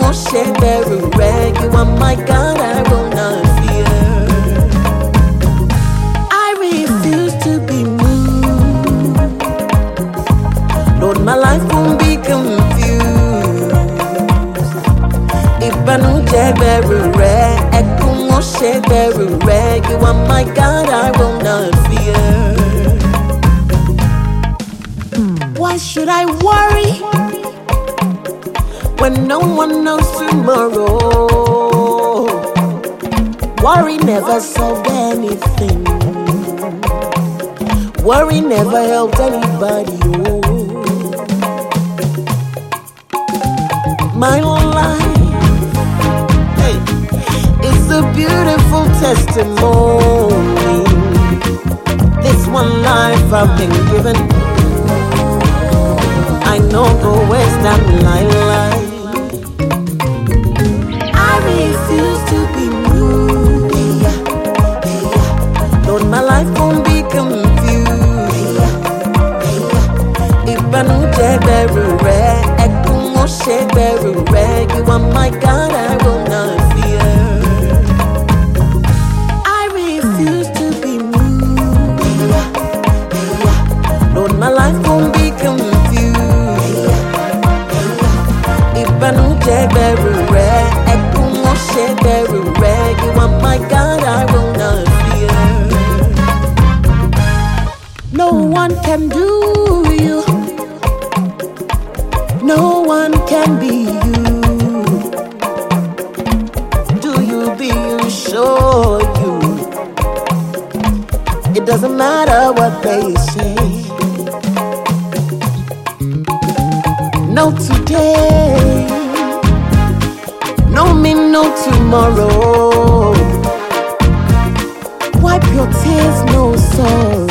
You are my God, I will not fear. I refuse to be moved. Lord, my life won't be confused. You are my God, I will not fear. Why should I worry when no one knows tomorrow? Worry never solved anything. Worry never helped anybody. Oh. My life, hey, is a beautiful testimony. This one life I've been given, I know the ways that I lie. I refuse to be moved. Lord, my life won't be confused. You are my God, I will not fear. I refuse to be moved. Lord, my life won't be confused. You are my God, I will not fear. No one can do you. No one can be you. Do you be you, show you. It doesn't matter what they say. No today, no me, no tomorrow. Wipe your tears, no sorrow.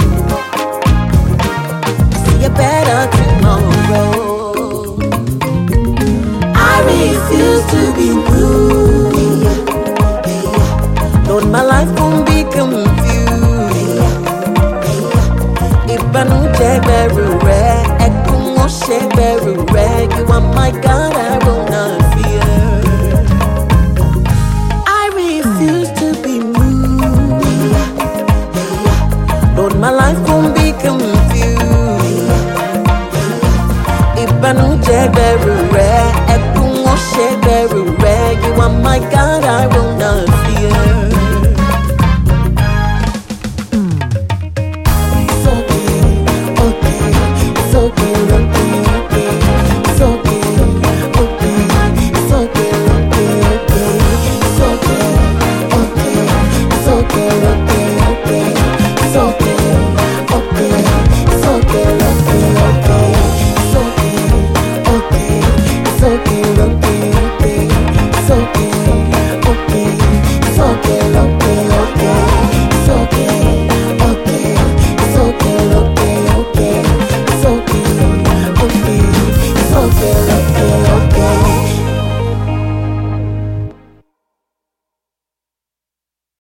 See a better tomorrow. I refuse to be moved. Lord, my life won't be confused. You are my God, I will not fear. I refuse to be moved. Lord, my life won't be confused. You are my God, I will not fear. Okay.